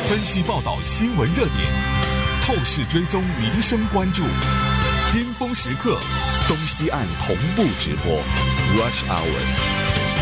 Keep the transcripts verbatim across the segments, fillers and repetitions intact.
分析报道新闻热点，透视追踪民生关注，尖峰时刻，东西岸同步直播 Rush Hour。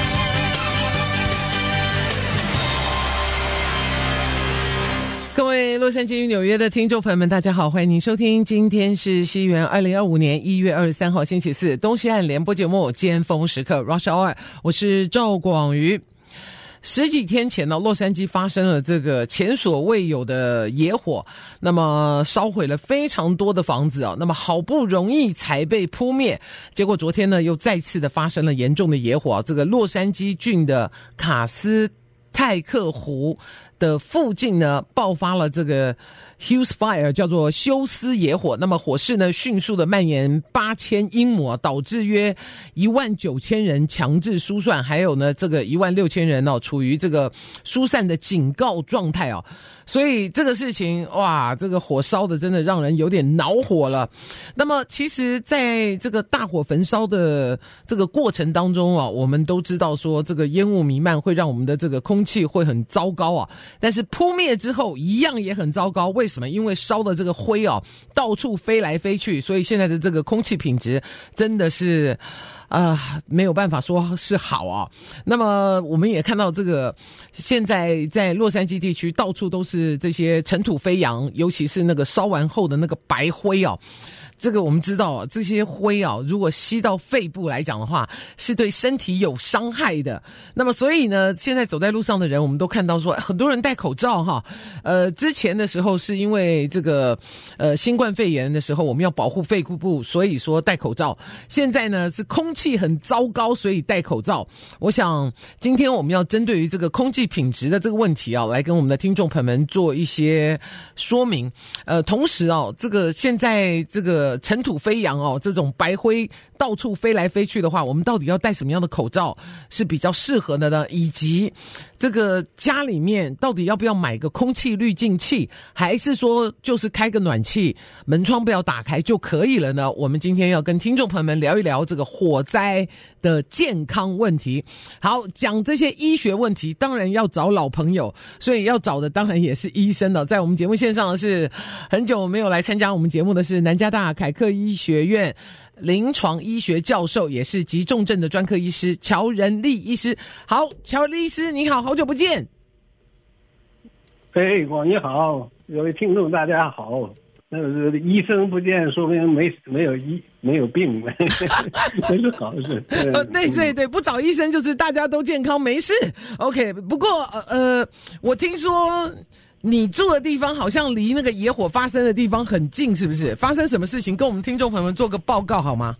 各位洛杉矶、纽约的听众朋友们，大家好，欢迎您收听，今天是西元二零二五年一月二十三号星期四，东西岸联播节目尖峰时刻 Rush Hour， 我是赵广瑜。十几天前呢，洛杉矶发生了这个前所未有的野火，那么烧毁了非常多的房子啊，那么好不容易才被扑灭，结果昨天呢又再次的发生了严重的野火啊，这个洛杉矶郡的卡斯泰克湖的附近呢爆发了这个 Hughes Fire， 叫做休斯野火，那么火势呢迅速的蔓延八千英亩，导致约一万九千人强制疏散，还有呢这个一万六千人哦处于这个疏散的警告状态哦。所以这个事情哇，这个火烧的真的让人有点恼火了。那么其实在这个大火焚烧的这个过程当中啊，我们都知道说这个烟雾弥漫会让我们的这个空气会很糟糕啊，但是扑灭之后一样也很糟糕。为什么？因为烧的这个灰啊到处飞来飞去，所以现在的这个空气品质真的是啊、呃，没有办法说是好啊。那么我们也看到这个现在在洛杉矶地区到处都是这些尘土飞扬，尤其是那个烧完后的那个白灰啊。这个我们知道啊，这些灰啊，如果吸到肺部来讲的话，是对身体有伤害的。那么所以呢，现在走在路上的人，我们都看到说，很多人戴口罩哈。呃，之前的时候是因为这个呃新冠肺炎的时候，我们要保护肺部，所以说戴口罩。现在呢是空气很糟糕，所以戴口罩。我想今天我们要针对于这个空气品质的这个问题啊，来跟我们的听众朋友们做一些说明。呃，同时啊，这个现在这个尘土飞扬哦，这种白灰到处飞来飞去的话，我们到底要戴什么样的口罩是比较适合的呢？以及这个家里面到底要不要买个空气滤净器，还是说就是开个暖气，门窗不要打开就可以了呢？我们今天要跟听众朋友们聊一聊这个火灾的健康问题。好，讲这些医学问题当然要找老朋友，所以要找的当然也是医生了。在我们节目线上的是很久没有来参加我们节目的是南加大凯克医学院临床医学教授，也是急重症的专科医师乔仁立医师。好，乔仁立医师你好，好久不见。 哎，广你好，各位听众大家好。那个医生不见，说明没没有医没有病，这是好事。 呃，对对对，不找医生就是大家都健康没事。OK， 不过呃，我听说你住的地方好像离那个野火发生的地方很近，是不是？发生什么事情，跟我们听众朋友们做个报告好吗？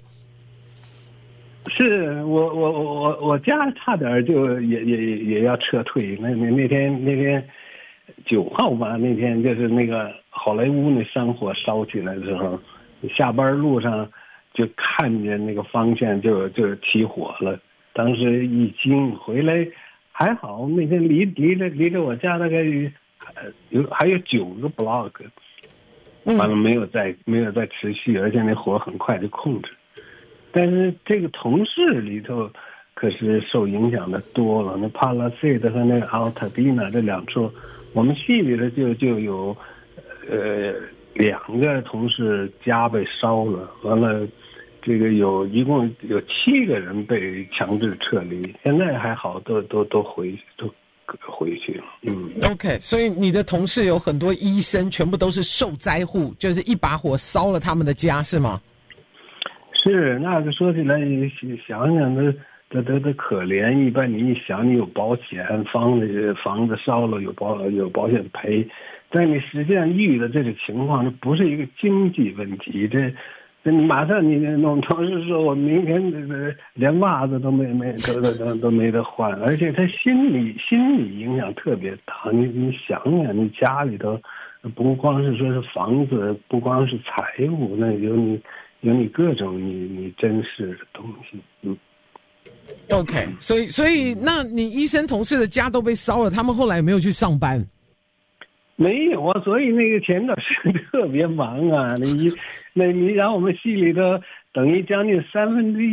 是我我我我我家差点就也也也要撤退。那那那天那天九号吧，那天就是那个好莱坞那山火烧起来的时候，下班路上就看见那个方向就就起火了。当时一惊，回来还好，那天离离着离着我家大概呃有还有九个 block， 反正没有再没有再持续，而且那火很快就控制。但是这个同事里头可是受影响的多了，那帕拉塞德和那个奥塔蒂娜这两处，我们系里的就就有呃两个同事家被烧了，完了这个有一共有七个人被强制撤离，现在还好，都都都回都回去了。嗯 ，OK， 所以你的同事有很多医生，全部都是受灾户，就是一把火烧了他们的家，是吗？ 是，那个说起来想想的的的的可怜。一般你一想，你有保险，房子房子烧了有保有保险赔，但你实际上遇的这个情况，这不是一个经济问题，这这你马上你弄同事说我明天这个连袜子都没没都都都都没得换，而且他心理心理影响特别大。你你想想，你家里头不光是说是房子，不光是财务，那有你。有你各种你你珍视的东西，嗯 ，OK， 所以所以那你医生同事的家都被烧了，他们后来有没有去上班？ 没有啊，所以那个前段时间特别忙啊，那一那你让我们系里头等于将近三分之一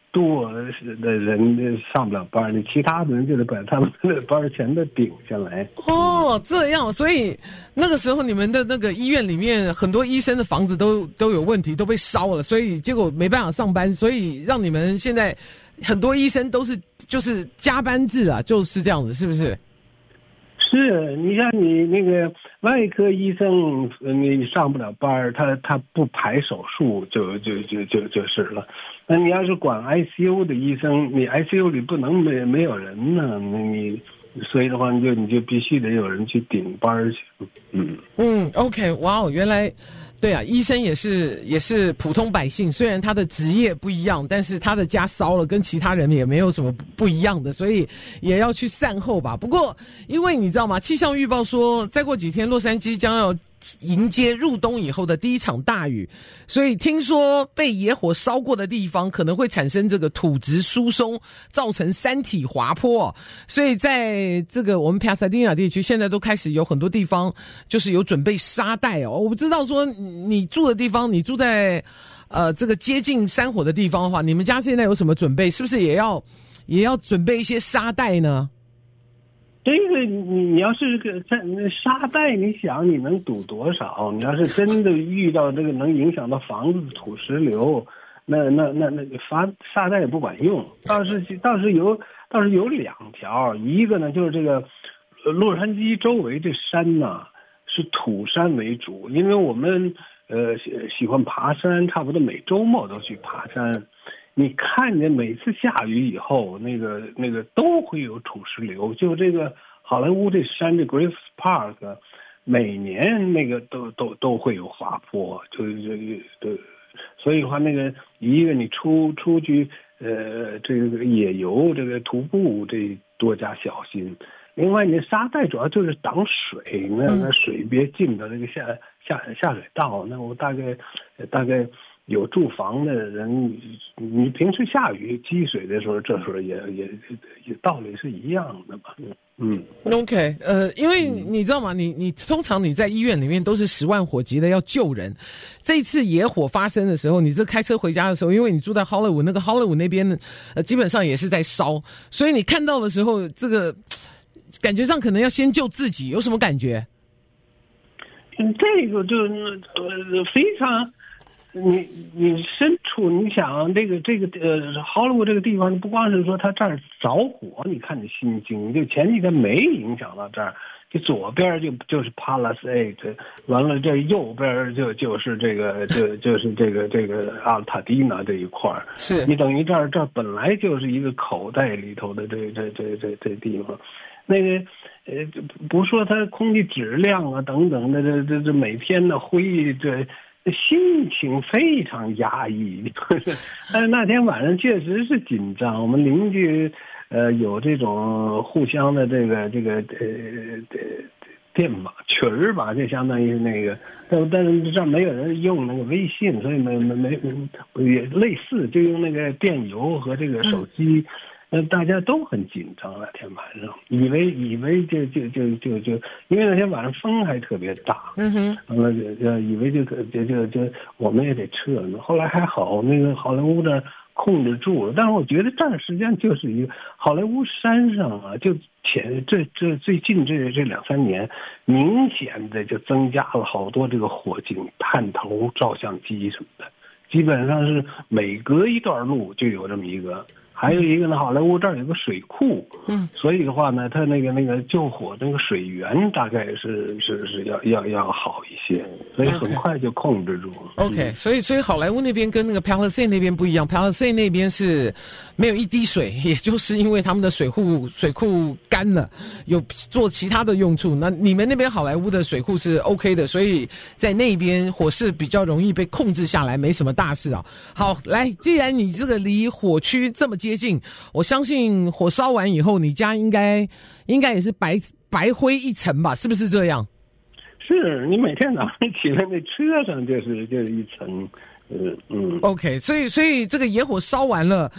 多的人上不了班，你其他的人就得把他们的班全都顶下来。 哦，这样，所以那个时候你们的那个医院里面很多医生的房子都都有问题，都被烧了，所以结果没办法上班，所以让你们现在很多医生都是就是加班制啊，就是这样子，是不是？ 是，你像你那个外科医生，你上不了班，他他不排手术就就就就就是了。那你要是管 I C U 的医生，你 I C U 里不能没没有人呢，那你所以的话，你就你就必须得有人去顶班去。嗯嗯 ，OK， 哇哦，原来。对啊，医生也是也是普通百姓，虽然他的职业不一样，但是他的家烧了，跟其他人也没有什么不一样的，所以也要去善后吧。不过，因为你知道吗？气象预报说，再过几天洛杉矶将要迎接入冬以后的第一场大雨，所以听说被野火烧过的地方可能会产生这个土质疏松，造成山体滑坡。所以在这个我们 Pasadena 地区，现在都开始有很多地方就是有准备沙袋哦。我不知道说你住的地方，你住在呃这个接近山火的地方的话，你们家现在有什么准备？是不是也要也要准备一些沙袋呢？ 这个你你要是个在沙袋，你想你能堵多少？你要是真的遇到这个能影响到房子土石流，那那那那发沙袋也不管用。倒是倒是有倒是有两条，一个呢就是这个洛杉矶周围这山呢是土山为主，因为我们呃喜喜欢爬山，差不多每周末都去爬山。你看见每次下雨以后，那个那个都会有土石流。就这个好莱坞这山，这 Griffith Park， 每年那个都都都会有滑坡，就就就，所以的话，那个一个你出出去呃这个野游，这个徒步这多加小心。另外，你沙袋主要就是挡水，那那水别进到这个下下下水道。那我大概大概。有住房的人，你平时下雨积水的时候，这时候也也也道理是一样的嘛。嗯 ，OK， 呃，因为你知道吗？你你通常你在医院里面都是十万火急的要救人。这一次野火发生的时候，你这开车回家的时候，因为你住在 Hollywood， 那个 Hollywood 那边呃基本上也是在烧，所以你看到的时候，这个感觉上可能要先救自己，有什么感觉？ 这个就呃非常。你你身处，你想这个这个呃，好莱坞这个地方，不光是说它这儿着火，你看你心惊。就前几天没影响到这儿，就左边就就是 Palisade， 完了这右边就就是这个就就是这个这个阿尔塔蒂娜这一块儿。 是你等于这儿这儿本来就是一个口袋里头的这这这这这地方，那个呃不说它空气质量啊等等的，这这这每天的灰这。心情非常压抑，但是那天晚上确实是紧张。我们邻居，呃，有这种互相的这个这个呃电码群儿吧，就相当于那个，但但是这没有人用那个微信，所以没没没也类似，就用那个电邮和这个手机。呃，大家都很紧张那天晚上，以为以为就就就就就，因为那天晚上风还特别大， 嗯哼， 完了就就以为就就就就我们也得撤呢。后来还好，那个好莱坞这控制住了，但是我觉得这儿实际上就是一个好莱坞山上啊，就前这这最近这这两三年，明显的就增加了好多这个火警探头照相机什么的，基本上是每隔一段路就有这么一个。还有一个呢，好莱坞这儿有个水库，嗯，所以的话呢，它那个那个救火那个水源大概是是是要要要好一些，所以很快就控制住了。 OK，嗯、所以所以好莱坞那边跟那个 Palisade 那边不一样 ，Palisade 那边是没有一滴水，也就是因为他们的水库水库干了，有做其他的用处。那你们那边好莱坞的水库是 OK 的，所以在那边火势比较容易被控制下来，没什么大事啊。好，来，既然你这个离火区这么近。接近，我相信火烧完以后，你家应该应该也是白白灰一层吧？是不是这样？ 是你每天早上起来，那车上就是就是一层，呃嗯。 OK， 所以所以这个野火烧完了，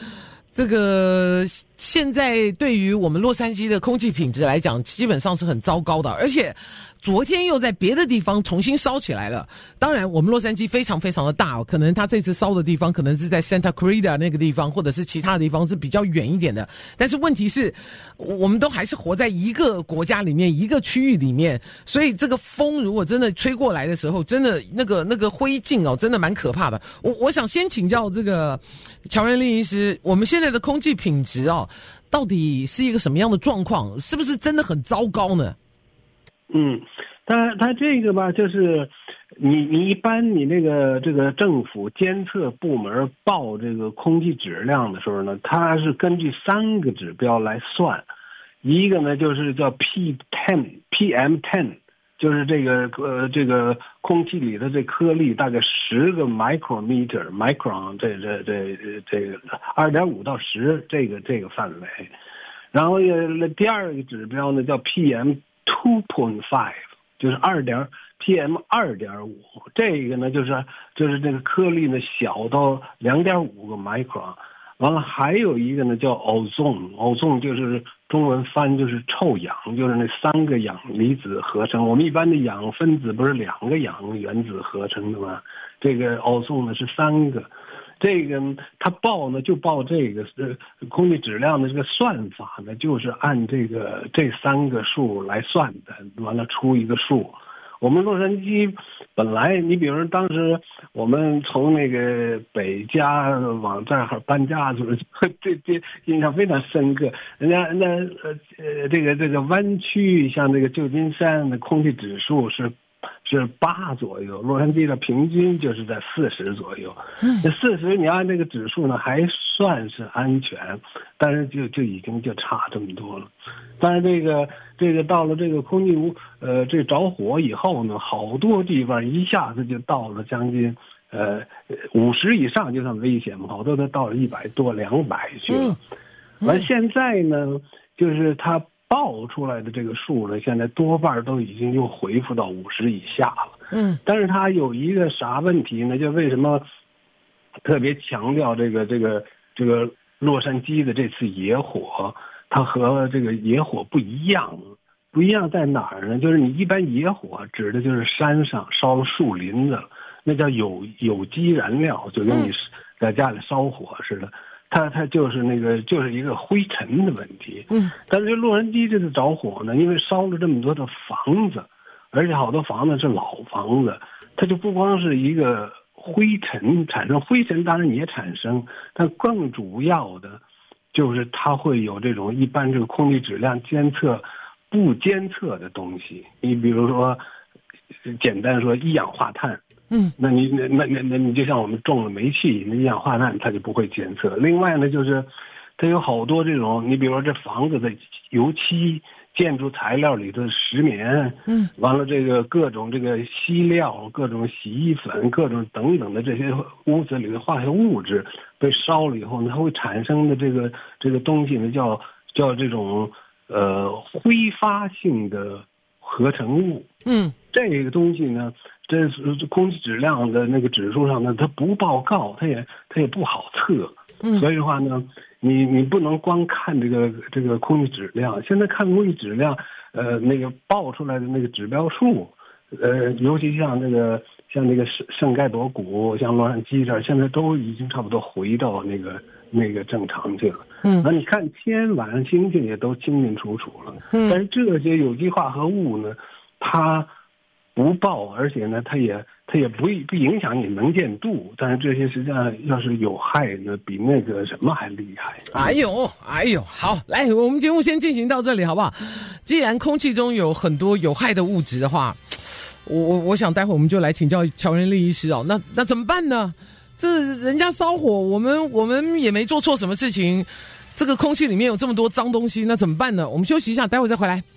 这个现在对于我们洛杉矶的空气品质来讲，基本上是很糟糕的，而且昨天又在别的地方重新烧起来了。当然，我们洛杉矶非常非常的大哦，可能它这次烧的地方可能是在 Santa Clarita 那个地方，或者是其他的地方是比较远一点的。但是问题是，我们都还是活在一个国家里面，一个区域里面，所以这个风如果真的吹过来的时候，真的那个那个灰烬哦，真的蛮可怕的。我我想先请教这个乔任令医师，我们现在的空气品质哦，到底是一个什么样的状况？是不是真的很糟糕呢？ 嗯，它它这个吧，就是你你一般你那个这个政府监测部门报这个空气质量的时候呢，它是根据三个指标来算，一个呢就是叫 P 十 P M 十， 就是这个呃这个空气里的这颗粒大概十个 micrometer micron 这这这这个二点五到十这个这个范围，然后呃第二个指标呢叫 P M two point five， 就是二点 P M 二点五，这个呢就是就是这个颗粒呢小到两点五个 micron， 完了还有一个呢叫 ozone，ozone 就是中文翻就是臭氧，就是那三个氧离子合成。我们一般的氧分子不是两个氧原子合成的吗？这个 ozone 呢是三个。这个它报呢就报这个呃空气质量的这个算法呢，就是按这个这三个数来算的，完了出一个数。我们洛杉矶本来你比如说当时我们从那个北加往这儿搬家的时候，这这印象非常深刻。人家那呃呃这个这个湾区像这个旧金山的空气指数是。是八左右，洛杉矶的平均就是在四十左右。那四十你按这个指数呢，还算是安全，但是就就已经就差这么多了。但是这个这个到了这个空气污呃这着火以后呢，好多地方一下子就到了将近呃五十以上就算危险嘛，好多都到了一百多两百去了。完、嗯、现在呢，就是它。报出来的这个数呢，现在多半都已经又恢复到五十以下了。嗯，但是它有一个啥问题呢？就为什么特别强调这个这个这个洛杉矶的这次野火，它和这个野火不一样。不一样在哪儿呢？就是你一般野火指的就是山上烧了树林子，那叫有有机燃料，就跟你在家里烧火似的。它它就是那个就是一个灰尘的问题，嗯，但是洛杉矶这次着火呢，因为烧了这么多的房子，而且好多房子是老房子，它就不光是一个灰尘产生，灰尘当然也产生，但更主要的就是它会有这种一般这个空气质量监测不监测的东西，你比如说简单说一氧化碳。嗯，那你那那那那你就像我们中了煤气，那一氧化碳它就不会监测。另外呢，就是它有好多这种，你比如说这房子的油漆、建筑材料里的石棉，嗯，完了这个各种这个稀料、各种洗衣粉、各种等等的这些屋子里的化学物质被烧了以后呢，它会产生的这个这个东西呢，叫叫这种呃挥发性的合成物。嗯，这个东西呢。这空气质量的那个指数上呢，它不报告，它也它也不好测，嗯，所以的话呢，你你不能光看这个这个空气质量，现在看空气质量，呃，那个报出来的那个指标数，呃，尤其像那个像那个圣圣盖博谷，像洛杉矶这儿，现在都已经差不多回到那个那个正常去了，嗯，那你看天晚上星星也都清清楚楚了，嗯，但是这些有机化合物呢，它。不报，而且呢，它也它也不不影响你能见度，但是这些实际上要是有害呢，比那个什么还厉害。 哎呦，哎呦，好，来，我们节目先进行到这里，好不好？既然空气中有很多有害的物质的话，我我我想待会我们就来请教乔任令医师哦。那那怎么办呢？这人家烧火，我们我们也没做错什么事情，这个空气里面有这么多脏东西，那怎么办呢？我们休息一下，待会再回来。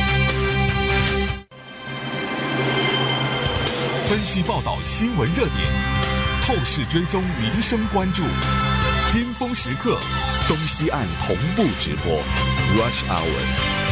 分析报道新闻热点，透视追踪民生关注，尖峰时刻，东西岸同步直播 Rush Hour。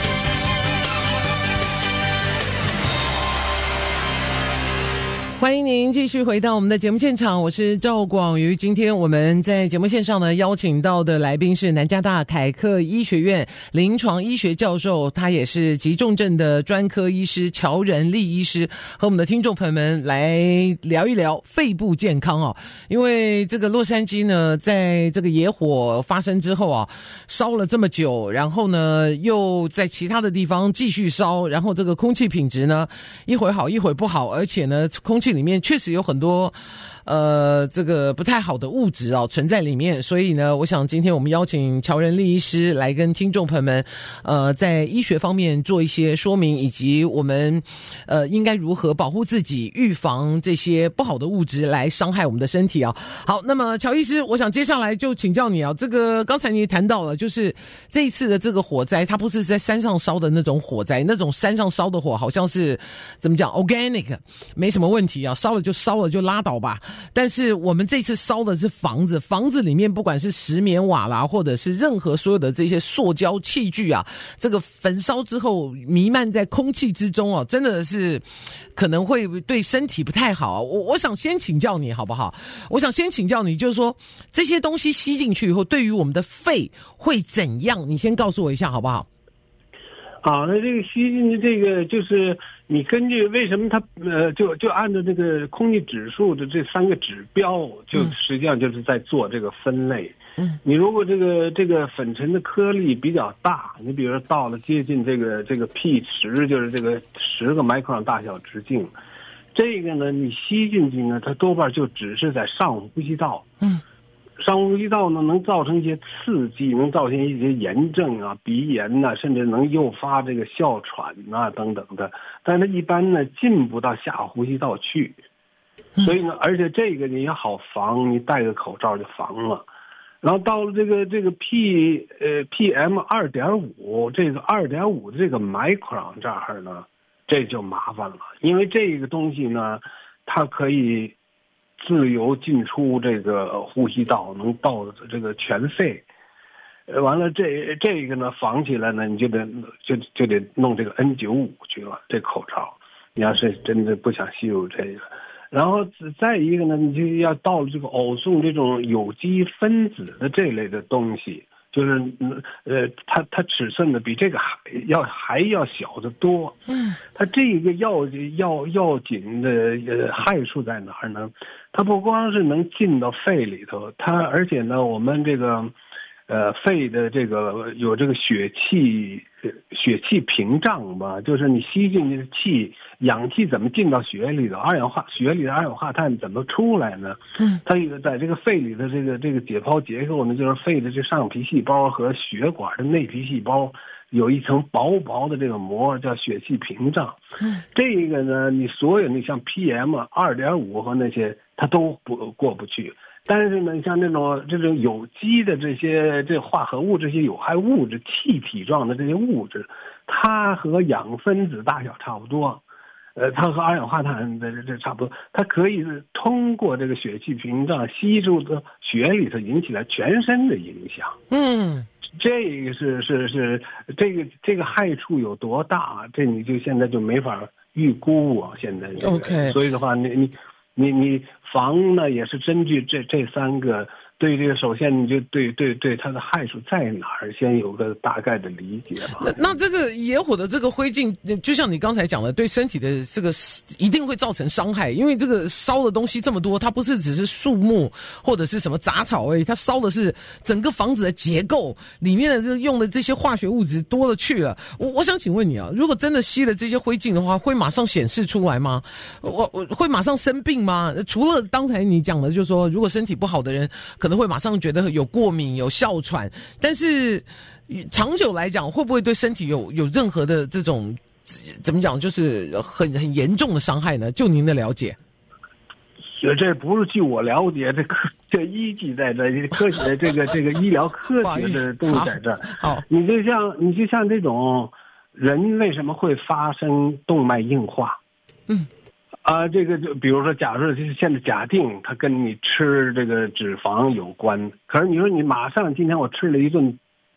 欢迎您继续回到我们的节目现场，我是赵广瑜。今天我们在节目线上呢邀请到的来宾是南加大凯克医学院临床医学教授，他也是急重症的专科医师乔仁立医师，和我们的听众朋友们来聊一聊肺部健康哦。因为这个洛杉矶呢，在这个野火发生之后啊，烧了这么久，然后呢又在其他的地方继续烧，然后这个空气品质呢一会好一会不好，而且呢空气里面确实有很多呃这个不太好的物质哦存在里面，所以呢我想今天我们邀请乔仁立医师来跟听众朋友们呃在医学方面做一些说明，以及我们呃应该如何保护自己，预防这些不好的物质来伤害我们的身体啊。好，那么乔医师，我想接下来就请教你啊，这个刚才你谈到了，就是这一次的这个火灾，它不是在山上烧的那种火灾，那种山上烧的火好像是怎么讲 organic 没什么问题啊，烧了就烧了就拉倒吧。但是我们这次烧的是房子，房子里面不管是石棉瓦啦，或者是任何所有的这些塑胶器具啊，这个焚烧之后弥漫在空气之中哦，真的是可能会对身体不太好。我我想先请教你好不好？我想先请教你，就是说这些东西吸进去以后，对于我们的肺会怎样？你先告诉我一下好不好？ 好，那这个吸进去这个就是你根据为什么它呃就就按照这个空气指数的这三个指标，就实际上就是在做这个分类。嗯，你如果这个这个粉尘的颗粒比较大，你比如说到了接近这个这个 P 十，就是这个十个 micron 大小直径，这个呢你吸进去呢，它多半就只是在上呼吸道。嗯。上呼吸道呢，能造成一些刺激，能造成一些炎症啊、鼻炎呐、啊，甚至能诱发这个哮喘啊等等的。但是它一般呢进不到下呼吸道去，所以呢，而且这个你也好防，你戴个口罩就防了。然后到了这个这个 P 呃 P M 二点五，这个二点五的这个 micron 这儿呢，这就麻烦了，因为这个东西呢，它可以自由进出这个呼吸道，能到这个全肺。呃，完了这这个呢防起来呢，你就得就就得弄这个 N 九十五 去了，这口罩。你要是真的不想吸入这个，然后再一个呢，你就要到了这个偶送这种有机分子的这类的东西。就是呃，它它尺寸呢比这个还要还要小得多。嗯，它这个要要要紧的呃害处在哪儿呢？它不光是能进到肺里头，它而且呢，我们这个呃肺的这个有这个血气血气屏障吧，就是你吸进去的气，氧气怎么进到血里头，二氧化血里的二氧化碳怎么出来呢？嗯，它有在这个肺里的这个这个解剖结构呢，就是肺的这上皮细胞和血管的内皮细胞有一层薄薄的这个膜，叫血气屏障。嗯，这个呢，你所有你像 P M 二点五 和那些，它都不过不去。但是呢，像这种这种有机的这些这化合物、这些有害物质、气体状的这些物质，它和氧分子大小差不多，呃，它和二氧化碳的这差不多，它可以通过这个血气屏障吸入到血里头，引起来全身的影响。嗯，这个是是是这个这个害处有多大？这你就现在就没法预估啊！现在、这个、OK， 所以的话，你你你你。防呢也是根据这这三个，对这个首先你就对对对它的害处在哪儿先有个大概的理解吧。 那那这个野火的这个灰烬，就像你刚才讲的，对身体的这个一定会造成伤害，因为这个烧的东西这么多，它不是只是树木或者是什么杂草而已，它烧的是整个房子的结构里面的这用的这些化学物质多了去了。我我想请问你啊，如果真的吸了这些灰烬的话，会马上显示出来吗？我我会马上生病吗？除了刚才你讲的，就是说如果身体不好的人可能会马上觉得有过敏、有哮喘，但是长久来讲，会不会对身体有有任何的这种怎么讲，就是很很严重的伤害呢？就您的了解？ 这不是据我了解，这科这依据在这，科学这个这个医疗科学的东西在这儿。好，你就像你就像这种人为什么会发生动脉硬化？嗯。啊，这个就比如说，假设就是现在假定它跟你吃这个脂肪有关，可是你说你马上今天我吃了一顿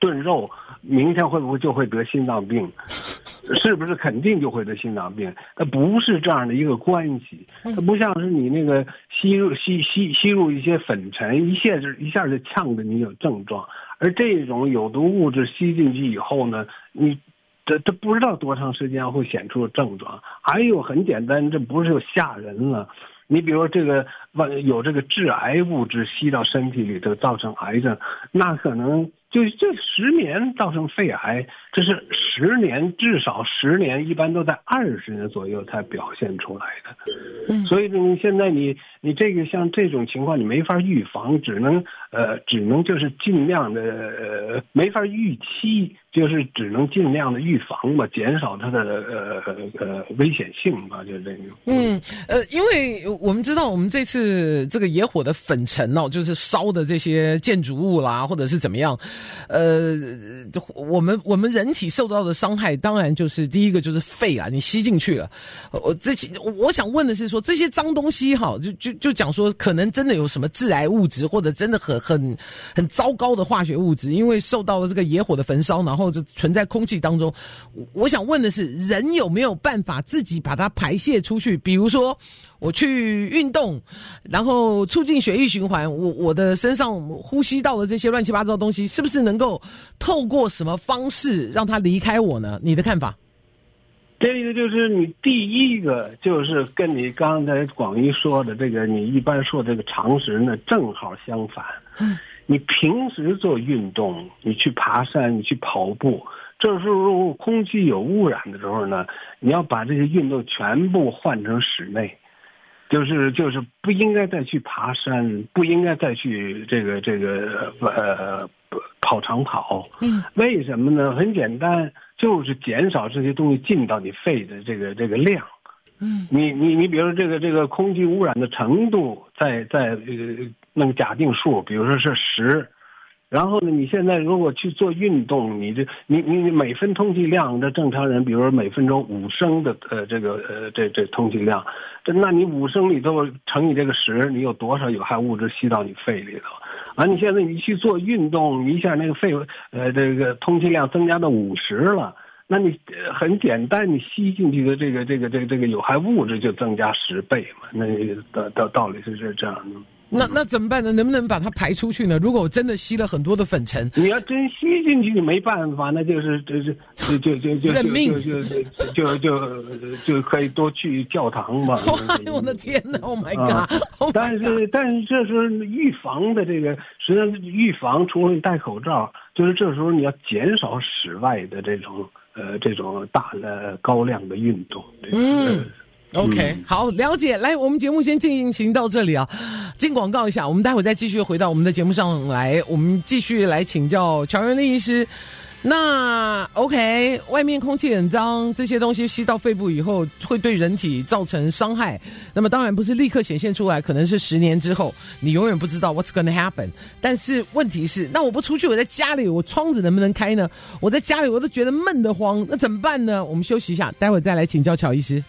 炖肉，明天会不会就会得心脏病？是不是肯定就会得心脏病？它不是这样的一个关系，它不像是你那个吸入吸吸吸入一些粉尘，一下子一下就呛得你有症状。而这种有毒物质吸进去以后呢，你这这不知道多长时间会显出症状。还有很简单，这不是就吓人了。你比如说这个有这个致癌物质吸到身体里头造成癌症，那可能就就十年造成肺癌，这是十年，至少十年，一般都在二十年左右才表现出来的。嗯，所以你现在你你这个像这种情况你没法预防，只能呃只能就是尽量的呃没法预期，就是只能尽量的预防吧，减少它的呃呃危险性吧，就这个。 嗯呃，因为我们知道我们这次这个野火的粉尘哦，就是烧的这些建筑物啦，或者是怎么样。呃，我们我们人体受到的伤害，当然就是第一个就是肺啊，你吸进去了。我这我想问的是说，这些脏东西哈，就就就讲说，可能真的有什么致癌物质，或者真的很很很糟糕的化学物质，因为受到了这个野火的焚烧，然后就存在空气当中。我想问的是，人有没有办法自己把它排泄出去？比如说，我去运动，然后促进血液循环，我我的身上呼吸到的这些乱七八糟的东西，是不是能够透过什么方式让它离开我呢？你的看法？ 这个就是你第一个就是跟你刚才广义说的这个，你一般说这个常识呢正好相反。嗯，你平时做运动，你去爬山，你去跑步，这时候空气有污染的时候呢，你要把这些运动全部换成室内。就是就是不应该再去爬山，不应该再去这个这个呃跑长跑。嗯，为什么呢？很简单，就是减少这些东西进到你肺的这个这个量。嗯，你你你比如说这个这个空气污染的程度，在在呃那个假定数，比如说是十。然后呢，你现在如果去做运动，你这你你你每分通气量的正常人，比如说每分钟五升的呃这个呃这这通气量，这那你五升里头乘以这个十，你有多少有害物质吸到你肺里头？啊，你现在你去做运动，你一下那个肺呃这个通气量增加到五十了，那你很简单，你吸进去的这个这个这个这个有害物质就增加十倍嘛？那道道道理是这这样的。 那那怎么办呢？能不能把它排出去呢？如果我真的吸了很多的粉尘， 你要真吸进去，你没办法，那就是就是就就就就认命， 就就就就就可以多去教堂嘛。 哎我的天哪 ！Oh my god！ 但是但是这是预防的这个，实际上预防除了戴口罩，就是这时候你要减少室外的这种呃这种大的高量的运动。 嗯。OK， 好，了解。来，我们节目先进行到这里啊，进广告一下，我们待会再继续回到我们的节目上来，我们继续来请教乔元立医师。那 OK， 外面空气很脏，这些东西吸到肺部以后会对人体造成伤害。那么当然不是立刻显现出来，可能是十年之后，你永远不知道 what's gonna happen。但是问题是，那我不出去，我在家里，我窗子能不能开呢？我在家里我都觉得闷得慌，那怎么办呢？我们休息一下，待会再来请教乔医师。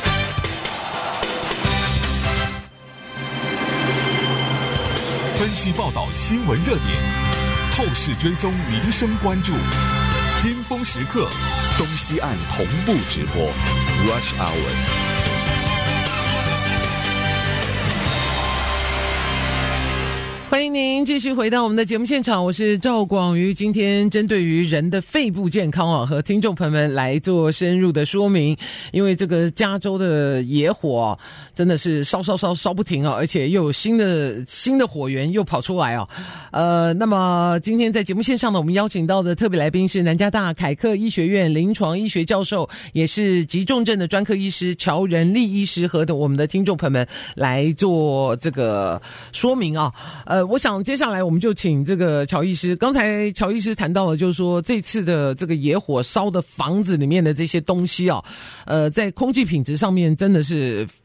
分析报道新闻热点，透视追踪民生关注，尖峰时刻，东西岸同步直播 Rush Hour。 欢迎您继续回到我们的节目现场，我是赵广瑜。今天针对于人的肺部健康啊，和听众朋友们来做深入的说明。因为这个加州的野火、啊、真的是烧烧烧烧不停啊，而且又有新的新的火源又跑出来啊。呃，那么今天在节目线上呢，我们邀请到的特别来宾是南加大凯克医学院临床医学教授，也是急重症的专科医师乔仁立医师，和我们的听众朋友们来做这个说明啊。呃。我想接下来我们就请这个乔医师，刚才乔医师谈到了，就是说这次的这个野火烧的房子里面的这些东西啊，呃，在空气品质上面真的是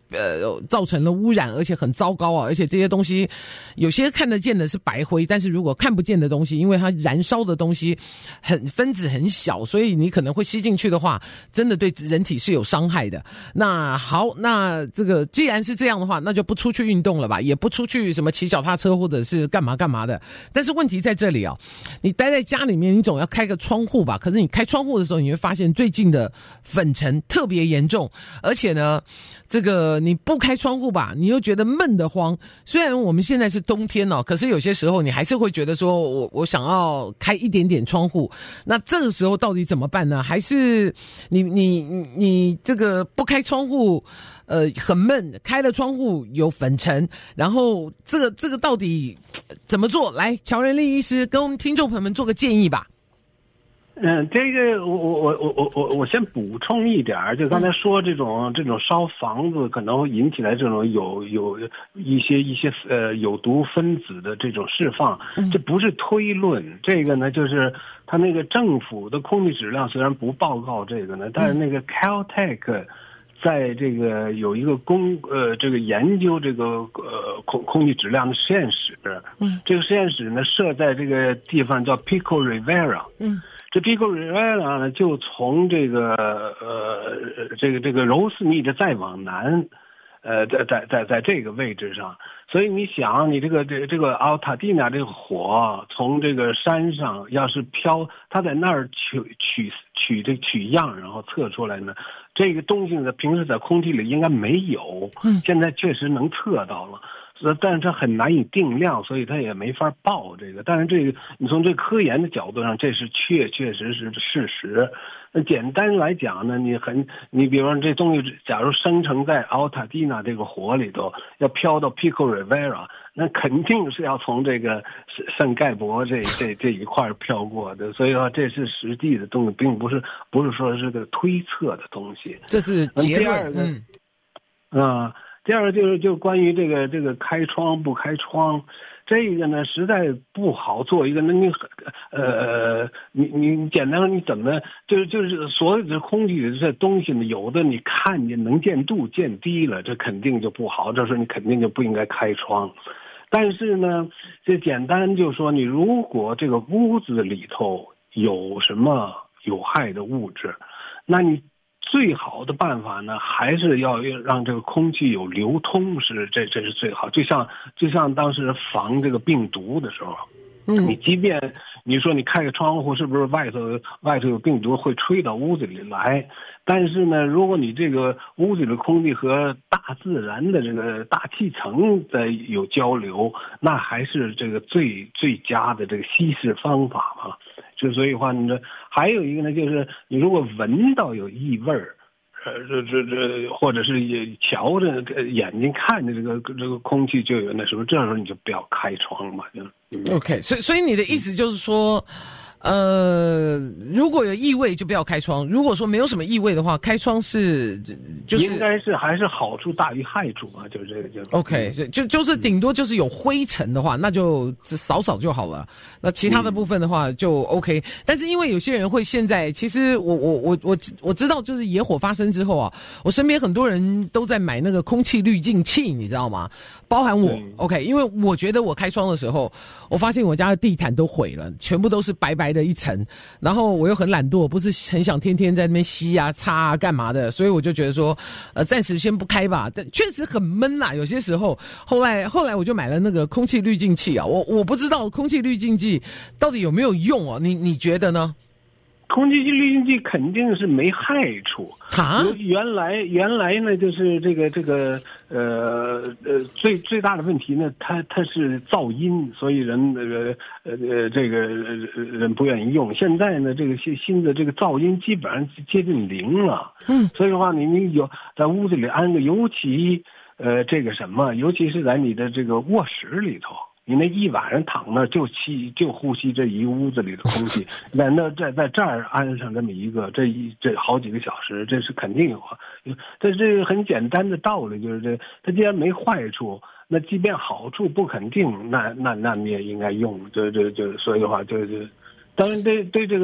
呃造成了污染，而且很糟糕啊，而且这些东西有些看得见的是白灰，但是如果看不见的东西，因为它燃烧的东西很分子很小，所以你可能会吸进去的话，真的对人体是有伤害的。那好，那这个既然是这样的话，那就不出去运动了吧，也不出去什么骑脚踏车或者是干嘛干嘛的。但是问题在这里啊，你待在家里面，你总要开个窗户吧，可是你开窗户的时候，你会发现最近的粉尘特别严重，而且呢这个你不开窗户吧，你又觉得闷得慌。虽然我们现在是冬天哦，可是有些时候你还是会觉得说我我想要开一点点窗户。那这个时候到底怎么办呢？还是你你你这个不开窗户呃很闷，开了窗户有粉尘，然后这个这个到底怎么做？来，乔仁立医师跟我们听众朋友们做个建议吧。 嗯，这个我我我我我我先补充一点，就刚才说这种这种烧房子可能会引起来这种有有一些一些呃有毒分子的这种释放，这不是推论，这个呢就是他那个政府的空气质量虽然不报告这个呢，但是那个 Caltech 在这个有一个公呃这个研究这个呃空空气质量的实验室，嗯，这个实验室呢设在这个地方叫 Pico Rivera， 嗯。这 Pico Rivera 呢，就从这个呃这个这个柔斯密的再往南，呃在在在在这个位置上，所以你想，你这个这个这个奥塔蒂娜这个火从这个山上要是飘，它在那儿取取取这取样，然后测出来呢，这个东西呢平时在空气里应该没有，现在确实能测到了。但是它很难以定量，所以它也没法报这个。但是这个你从这科研的角度上，这是确确实实的事实。那简单来讲呢，你很你比如说这东西，假如生成在奥塔蒂娜这个火里头，要飘到 Pico Rivera， 那肯定是要从这个圣盖博这这这一块飘过的。所以说这是实际的东西，并不是不是说是个推测的东西。 这是结论。 第二个，嗯啊。第二个就是就关于这个这个开窗不开窗，这个呢实在不好做一个。那你呃你你简单说你怎么就是就是所有的空气的这东西呢，有的你看见能见度见低了，这肯定就不好，这时候你肯定就不应该开窗。但是呢，这简单就说你如果这个屋子里头有什么有害的物质，那你最好的办法呢，还是要让这个空气有流通，是这这是最好。就像就像当时防这个病毒的时候，嗯，你即便你说你开个窗户，是不是外头外头有病毒会吹到屋子里来？但是呢，如果你这个屋子里的空气和大自然的这个大气层在有交流，那还是这个最最佳的这个稀释方法嘛。就所以话呢，还有一个呢，就是你如果闻到有异味儿，呃，这这这，或者是也瞧着眼睛看着这个这个空气就有那什么，这时候你就不要开窗嘛。就 OK， 所以所以你的意思就是说，呃，如果有异味就不要开窗。如果说没有什么异味的话，开窗是就是应该是还是好处大于害处啊，就是这个就 OK， 就就是顶多就是有灰尘的话，那就扫扫就好了。那其他的部分的话就 OK。但是因为有些人会现在，其实我我我我我知道，就是野火发生之后啊，我身边很多人都在买那个空气滤净器，你知道吗？包含我 OK， 因为我觉得我开窗的时候，我发现我家的地毯都毁了，全部都是白白的一层，然后我又很懒惰，不是很想天天在那边吸啊擦啊干嘛的，所以我就觉得说呃暂时先不开吧。但确实很闷啊，有些时候。后来后来我就买了那个空气滤净器啊，我我不知道空气滤净器到底有没有用哦，你你觉得呢？ 空气滤净器肯定是没害处。 哈， 原来原来呢，就是这个这个呃呃最最大的问题呢，它它是噪音，所以人那个呃呃这个人不愿意用。现在呢，这个新新的这个噪音基本上接近零了。嗯，所以的话，你你有在屋子里安个，尤其呃这个什么，尤其是在你的这个卧室里头。你那一晚上躺那就吸就呼吸这一屋子里的空气，那那在在这儿安上这么一个，这一这好几个小时，这是肯定有。这这很简单的道理，就是这它既然没坏处，那即便好处不肯定，那那那你也应该用。就就就所以的话，就就当然对对这个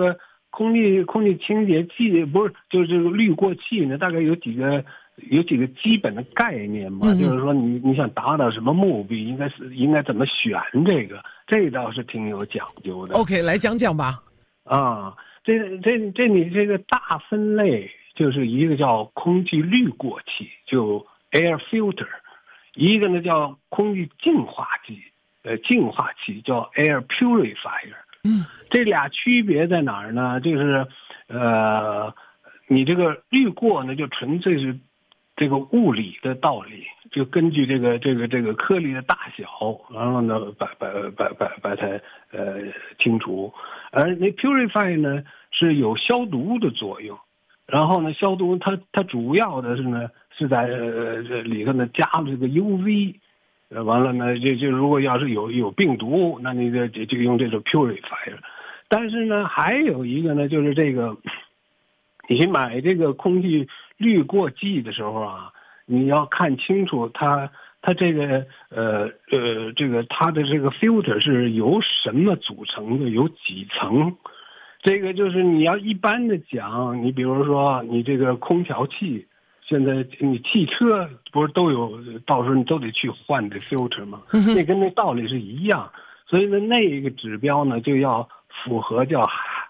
空气空气清洁剂不是就是这个滤过器呢，大概有几个有几个基本的概念嘛，嗯、就是说你你想达到什么目的，应该是应该怎么选这个，这倒是挺有讲究的。 OK， 来讲讲吧。 啊，这这这你这个大分类就是一个叫空气滤过器，就 air filter， 一个呢叫空气净化剂，呃净化器叫 air purifier。嗯，这俩区别在哪儿呢？就是呃，你这个滤过呢，就纯粹是这个物理的道理，就根据这个这个这个颗粒的大小，然后呢把把把把把它呃清除。而那 purify 呢是有消毒的作用，然后呢消毒它它主要的是呢是在呃这里头呢加了这个 U V。呃，完了呢，就就如果要是有有病毒，那你就就用这种 purifier。但是呢，还有一个呢，就是这个，你买这个空气滤过剂的时候啊，你要看清楚它它这个呃呃这个它的这个 filter 是由什么组成的，有几层。这个就是你要一般的讲，你比如说你这个空调器。现在你汽车不是都有，到时候你都得去换这 filter 吗？嗯、那跟那道理是一样，所以呢，那个指标呢就要符合叫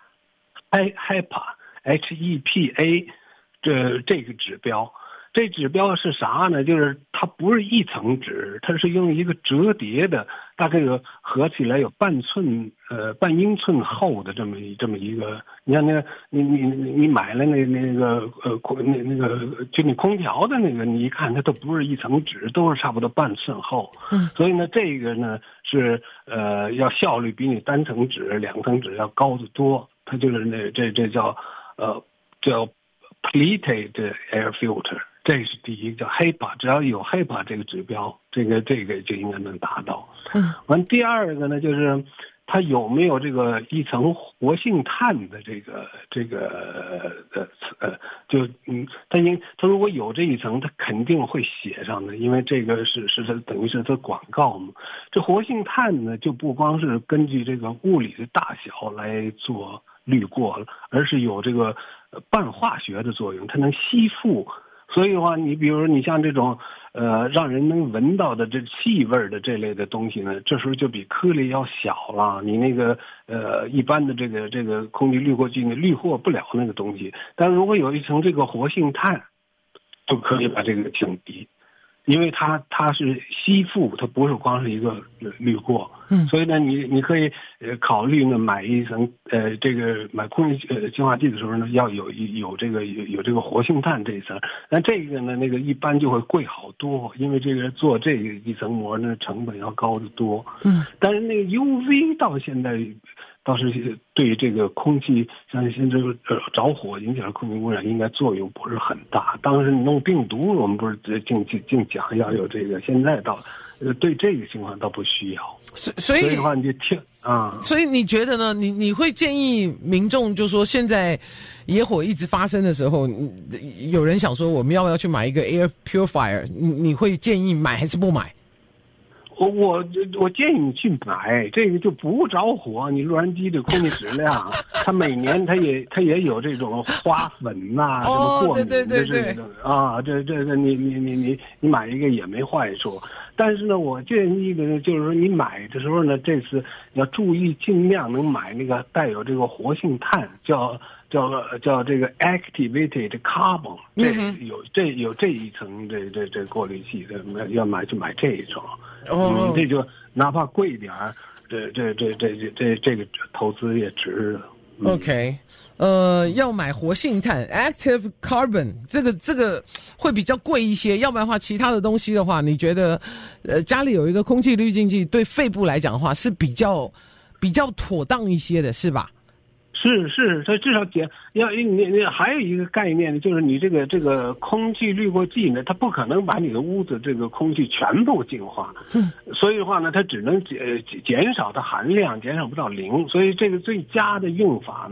HEPA H E P A 这这个指标。这指标是啥呢？就是它不是一层纸，它是用一个折叠的，大概有合起来有半寸呃半英寸厚的这么一这么一个。你看那个你你你买了那那个呃那那个就你空调的那个，你一看它都不是一层纸，都是差不多半寸厚。嗯，所以呢这个呢是呃要效率比你单层纸两层纸要高得多。它就是那这这叫呃叫 pleated air filter。这是第一个叫 HEPA， 只要有 HEPA 这个指标，这个这个就应该能达到。嗯，完第二个呢，就是它有没有这个一层活性炭的这个这个呃呃，就嗯，它应它如果有这一层，它肯定会写上的，因为这个是是它等于是它广告嘛。这活性炭呢，就不光是根据这个物理的大小来做滤过了，而是有这个半化学的作用，它能吸附。所以的话，你比如说你像这种，呃，让人能闻到的这气味的这类的东西呢，这时候就比颗粒要小了。你那个呃一般的这个这个空气滤过剂呢，滤过不了那个东西。但如果有一层这个活性炭，就可以把这个降低，因为它它是吸附，它不是光是一个滤过。嗯，所以呢，你你可以呃考虑呢买一层呃这个买空气呃净化剂的时候呢，要有有这个有有这个活性炭这一层。那这个呢，那个一般就会贵好多，因为这个做这个一层膜呢成本要高得多。嗯，但是那个 U V 到现在倒是对这个空气像现在呃着火影响空气污染应该作用不是很大。当时你弄病毒，我们不是净净净讲要有这个，现在到呃对这个情况倒不需要。 所所以所以的话你就听啊， 所以你觉得呢？你你会建议民众就说现在野火一直发生的时候，有人想说我们要不要去买一个 air purifier？ 你你会建议买还是不买？ 我我我建议你去买这个，就不着火。你洛杉矶的空气质量，它每年它也它也有这种花粉呐、啊，什么过敏的这个啊，这这个你你你你你买一个也没坏处。但是呢，我建议的就是说，你买的时候呢，这次要注意，尽量能买那个带有这个活性炭，叫叫叫这个 activated carbon， 这有这有这一层这这这过滤器的，要买就买这一种。哦、嗯，这就哪怕贵一点儿，这这这这这这这个投资也值了。 嗯、OK。呃，要买活性炭 active carbon， 这个这个会比较贵一些，要不然的话，其他的东西的话，你觉得，呃，家里有一个空气滤净剂，对肺部来讲的话，是比较比较妥当一些的，是吧？ 是是，它至少减要你你还有一个概念呢，就是你这个这个空气滤过剂呢，它不可能把你的屋子这个空气全部净化，嗯，所以的话呢，它只能减减少的含量，减少不到零，所以这个最佳的用法呢，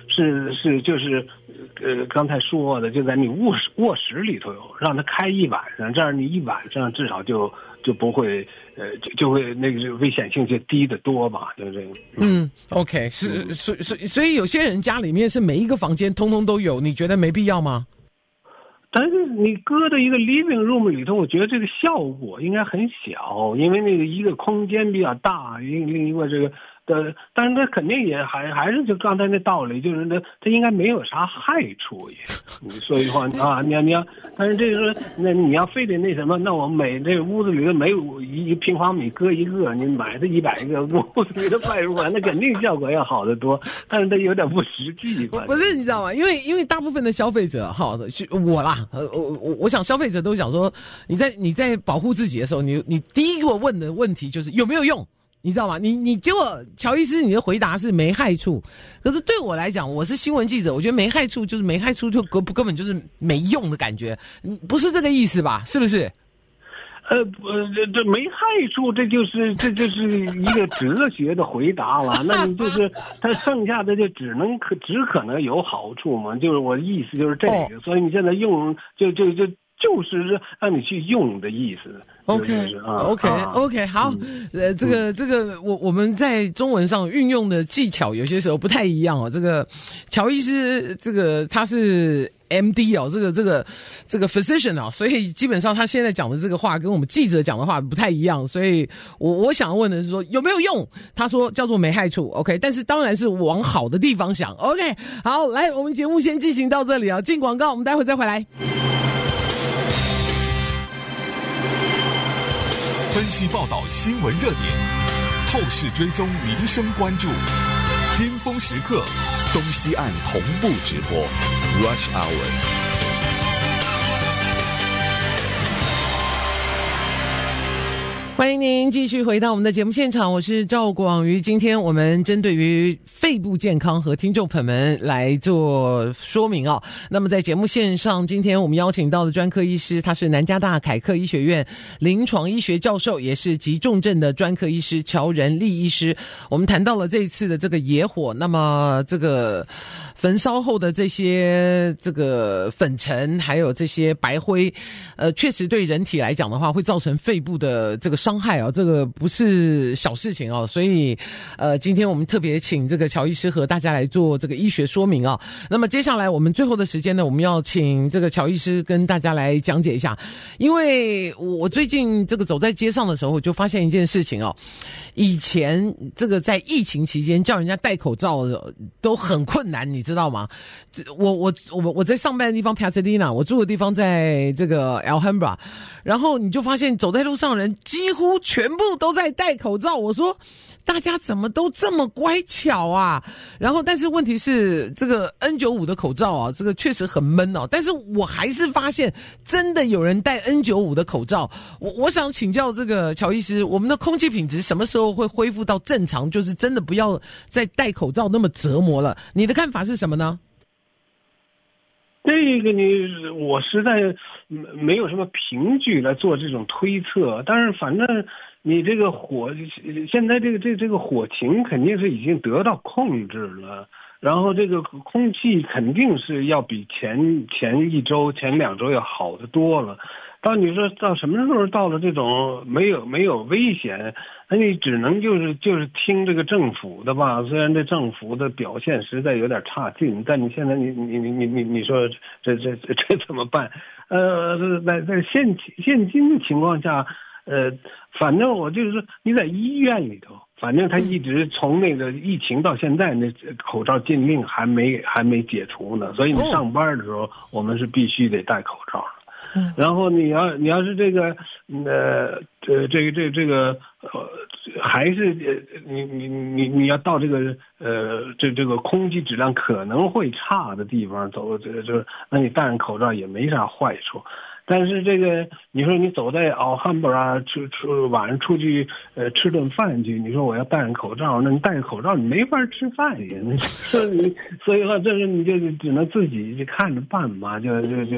是是就是呃刚才说的，就在你卧室卧室里头让它开一晚上，这样你一晚上至少就就不会呃就就会那个危险性就低得多吧，就是这个。 嗯, 嗯 ，OK， 是所所所以有些人家里面是每一个房间通通都有，你觉得没必要吗？ 但是你搁到一个 living room 里头，我觉得这个效果应该很小，因为那个一个空间比较大，另另一个这个的，但是它肯定也还还是就刚才那道理，就是那它应该没有啥害处也。所以话啊，你要你要，但是这个那你要非得那什么，那我每这个屋子里头每一平方米搁一个，你买的一百个屋子里的拜入馆，那肯定效果要好得多，但是它有点不实际。 不是你知道吗？因为因为大部分的消费者，好的，我啦，呃，我我我想消费者都想说，你在你在保护自己的时候，你你第一个问的问题就是有没有用。你知道吗？你你结果乔医师你的回答是没害处，可是对我来讲，我是新闻记者，我觉得没害处就是没害处，就根根本就是没用的感觉，不是这个意思吧？是不是？ 呃，呃，这这没害处，这就是这就是一个哲学的回答了。那你就是它剩下的就只能可只可能有好处嘛？就是我的意思就是这个，哦、所以你现在用就就就。就是让你去用的意思。 OK， 就是啊、 OK， OK， 好，嗯、呃，这个这个，我我们在中文上运用的技巧有些时候不太一样哦。这个乔医师，这个他是 M D 哦，这个这个这个 physician 啊，所以基本上他现在讲的这个话跟我们记者讲的话不太一样。所以我我想问的是说有没有用？他说叫做没害处 ，OK， 但是当然是往好的地方想 ，OK。好，来，我们节目先进行到这里啊，进广告，我们待会再回来。 分析报道新闻热点，透视追踪民生关注，尖峰时刻，东西岸同步直播 Rush Hour。 欢迎您继续回到我们的节目现场，我是赵广瑜。今天我们针对于肺部健康和听众朋友们来做说明啊。那么在节目线上，今天我们邀请到的专科医师，他是南加大凯克医学院临床医学教授，也是急重症的专科医师乔仁立医师。我们谈到了这一次的这个野火，那么这个焚烧后的这些这个粉尘，还有这些白灰，呃，确实对人体来讲的话，会造成肺部的这个伤害啊，这个不是小事情哦。所以，呃，今天我们特别请这个乔医师和大家来做这个医学说明啊。那么接下来我们最后的时间呢，我们要请这个乔医师跟大家来讲解一下，因为我最近这个走在街上的时候，我就发现一件事情哦，以前这个在疫情期间叫人家戴口罩都很困难，你知道。知道吗？我我我我在上班的地方 Pasadena， 我住的地方在这个 Alhambra， 然后你就发现走在路上的人几乎全部都在戴口罩。我说大家怎么都这么乖巧啊？然后但是问题是这个 N 九十五 的口罩啊，这个确实很闷哦。但是我还是发现真的有人戴 N 九十五 的口罩。我我想请教这个乔医师，我们的空气品质什么时候会恢复到正常？就是真的不要再戴口罩那么折磨了。你的看法是什么呢？ 这个你我实在没有什么凭据来做这种推测，但是反正你这个火现在这个这这个火情肯定是已经得到控制了，然后这个空气肯定是要比前前一周前两周要好得多了。到你说到什么时候到了这种没有没有危险，那你只能就是就是听这个政府的吧。虽然这政府的表现实在有点差劲，但你现在你你你你你你说这这这这怎么办？呃，在在现现今的情况下，呃，反正我就是说你在医院里头，反正他一直从那个疫情到现在，那口罩禁令还没还没解除呢，所以你上班的时候，我们是必须得戴口罩。然后你要你要是这个呃这这个这这个呃还是你你你你要到这个呃这这个空气质量可能会差的地方走，这个就那你戴上口罩也没啥坏处。但是这个你说你走在Alhambra出出晚上出去呃吃顿饭去，你说我要戴上口罩，那你戴着口罩你没法吃饭呀。所以所以说这是你就只能自己去看着办嘛，就就就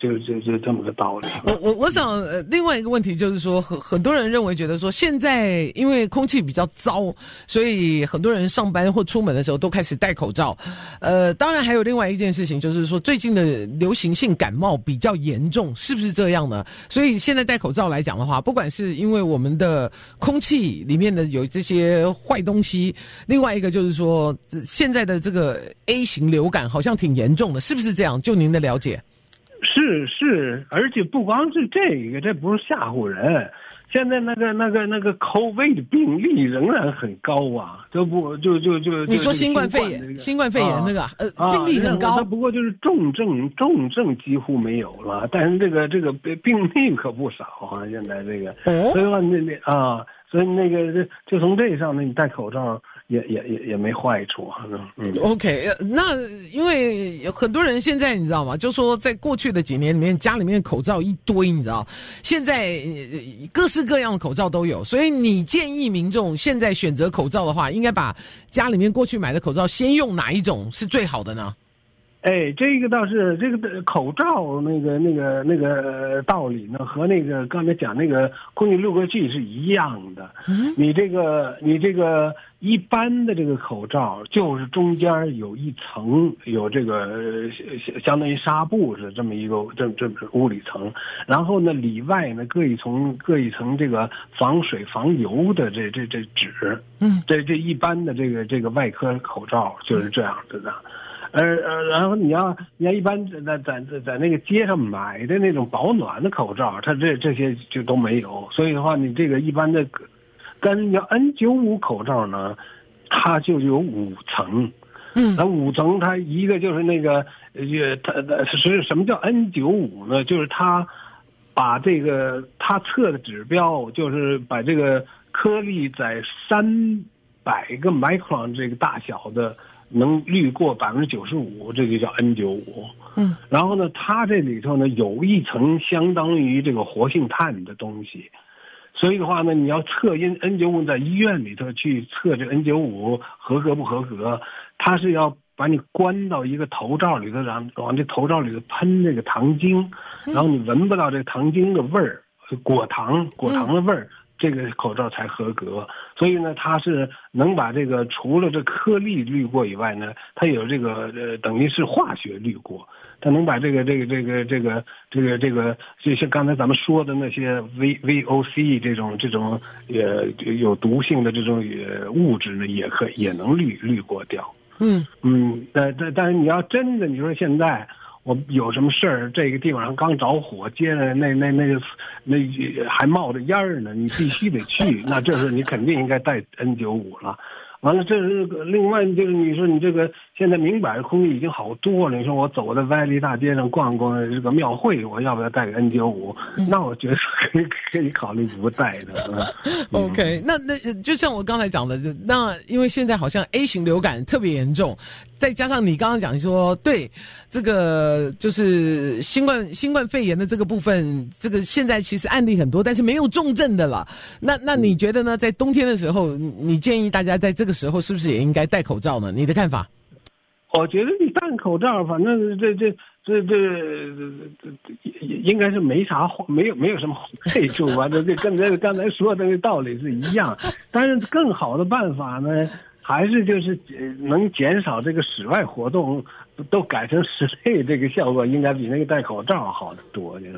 就就就这么个道理。 我我我想，呃，另外一个问题就是说，很很多人认为觉得说，现在因为空气比较糟，所以很多人上班或出门的时候都开始戴口罩。呃，当然还有另外一件事情，就是说最近的流行性感冒比较严重，是不是这样呢？所以现在戴口罩来讲的话，不管是因为我们的空气里面的有这些坏东西，另外一个就是说，现在的这个 A 型流感好像挺严重的，是不是这样？就您的了解？ 是是，而且不光是这个，这不是吓唬人。现在那个那个那个 COVID 的病例仍然很高啊，就不就就就你说新冠肺炎，这个、新冠肺炎那个、啊、呃、啊、病例很高， 不过就是重症重症几乎没有了，但是这个这个病例可不少啊，现在这个，哦、所以说那那啊，所以那个就从这上呢，你戴口罩。也也也也没坏处啊，嗯 ，OK， 那因为很多人现在你知道吗？就说在过去的几年里面，家里面的口罩一堆，你知道，现在各式各样的口罩都有，所以你建议民众现在选择口罩的话，应该把家里面过去买的口罩先用哪一种是最好的呢？ 哎，这个倒是这个口罩那个那个那个道理呢，和那个刚才讲那个空气滤过器是一样的。嗯，你这个你这个一般的这个口罩，就是中间有一层有这个相当于纱布是这么一个这这物理层，然后呢里外呢各一层各一层这个防水防油的这这这纸。嗯，这这一般的这个这个外科口罩就是这样子的。呃呃，然后你要你要一般在在在在那个街上买的那种保暖的口罩，它这这些就都没有，所以的话，你这个一般的跟叫 N 九十五 口罩呢，它就有五层，嗯，那五层它一个就是那个呃，它是什么叫 N 九十五 呢？就是它把这个它测的指标，就是把这个颗粒在三百个 micron 这个大小的。能滤过百分之九十五，这就叫 N 九十五。嗯，然后呢，它这里头呢有一层相当于这个活性炭的东西，所以的话呢，你要测因 N 九十五在医院里头去测这 N 九十五合格不合格，它是要把你关到一个头罩里头，然后往这头罩里头喷这个糖精，然后你闻不到这个糖精的味儿，果糖果糖的味儿。嗯，这个口罩才合格，所以呢，它是能把这个除了这颗粒滤过以外呢，它有这个呃，等于是化学滤过，它能把这个这个这个这个这个这个，就像刚才咱们说的那些 V V O C 这种这种呃有毒性的这种呃物质呢，也可也能滤滤过掉。嗯嗯，但但但是你要真的，你说现在。我有什么事儿？这个地方上刚着火，接着那那那个那还冒着烟儿呢，你必须得去。那这时候你肯定应该带 N 九十五 了。完了，这是另外就是你说你这个现在明摆着空气已经好多了。你说我走在歪理大街上逛逛这个庙会，我要不要带个 N 九十五？那我觉得可以可以考虑不带的。嗯、 OK， 那那就像我刚才讲的，那因为现在好像 A 型流感特别严重。再加上你刚刚讲说，对这个就是新冠新冠肺炎的这个部分，这个现在其实案例很多，但是没有重症的了。那那你觉得呢？在冬天的时候，你建议大家在这个时候是不是也应该戴口罩呢？你的看法？ 我觉得你戴口罩，反正这这这这应该是没啥没有没有什么害处吧？这这跟这刚才说的那道理是一样。但是更好的办法呢？还是就是能减少这个室外活动，都改成室内，这个效果应该比那个戴口罩好得多。就是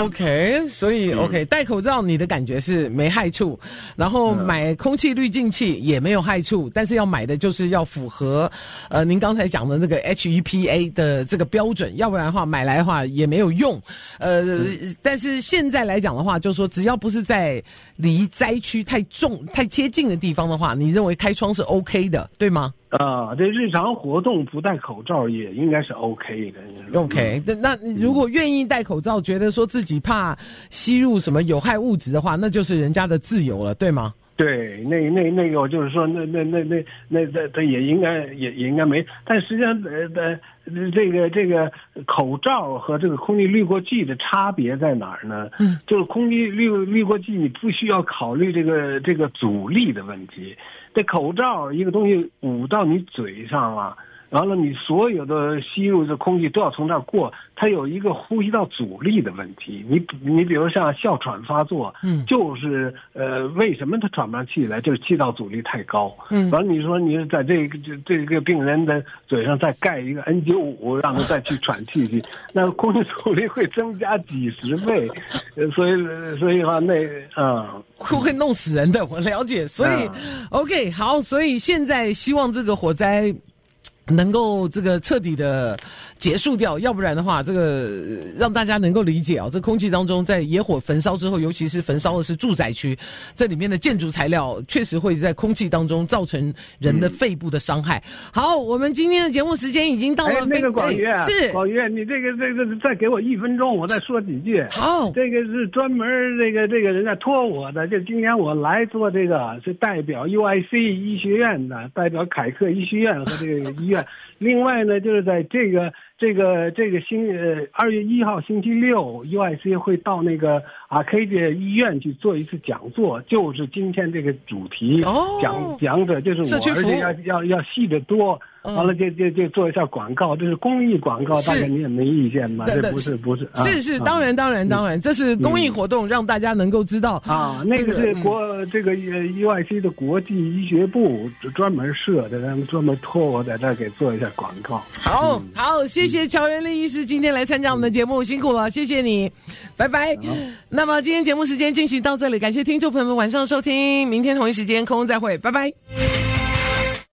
OK， 所以 OK， 戴口罩你的感觉是没害处，然后买空气滤净器也没有害处，但是要买的就是要符合呃您刚才讲的那个 H E P A 的这个标准，要不然的话买来的话也没有用。呃，但是现在来讲的话，就是说只要不是在离灾区太重、太接近的地方的话，你认为开窗是 OK 的，对吗？ 啊，这日常活动不戴口罩也应该是 OK 的。 OK， 那如果愿意戴口罩，觉得说自己怕吸入什么有害物质的话，那就是人家的自由了，对吗？ 对，那那那个，我就是说，那那那那那那那也应该也也应该没，但实际上呃呃这个这个口罩和这个空气滤过器的差别在哪儿呢？嗯，就是空气滤滤过器你不需要考虑这个这个阻力的问题，这口罩一个东西捂到你嘴上了， 完了你所有的吸入的空气都要从那儿过，它有一个呼吸道阻力的问题。你你比如像哮喘发作，嗯，就是呃为什么他喘不上气来，就是气道阻力太高。嗯，完了你说你在这个这这个病人的嘴上再盖一个 N 九十五，让他再去喘气去，那空气阻力会增加几十倍，呃、所以所以话那啊、嗯、 会会弄死人的，我了解。所以、嗯、OK 好，所以现在希望这个火灾能够这个彻底的结束掉，要不然的话，这个让大家能够理解啊，这空气当中在野火焚烧之后，尤其是焚烧的是住宅区，这里面的建筑材料确实会在空气当中造成人的肺部的伤害。嗯、好，我们今天的节目时间已经到了。 哎，那个广岳、 哎、是广岳，你这个这个再给我一分钟，我再说几句。 好， 这个是专门这个这个人家托我的，就今天我来做这个，是代表 U I C 医学院的，代表凯克医学院和这个医院。另外呢，就是在这个这个这个星呃二月一号星期六 ，U I C 会到那个阿 K 这医院去做一次讲座，就是今天这个主题。哦，讲讲者就是我，而且要要要细得多。完了就就就做一下广告，这是公益广告，大概你也没意见吧？这不是不是？ 是是，当然当然当然，这是公益活动，让大家能够知道啊。那个是国这个 U I C 的国际医学部专门设的，他们专门托我在这给做一下广告。 好好，谢谢乔元立医师今天来参加我们的节目，辛苦了，谢谢你，拜拜。那么今天节目时间进行到这里，感谢听众朋友们晚上收听，明天同一时间空中再会，拜拜。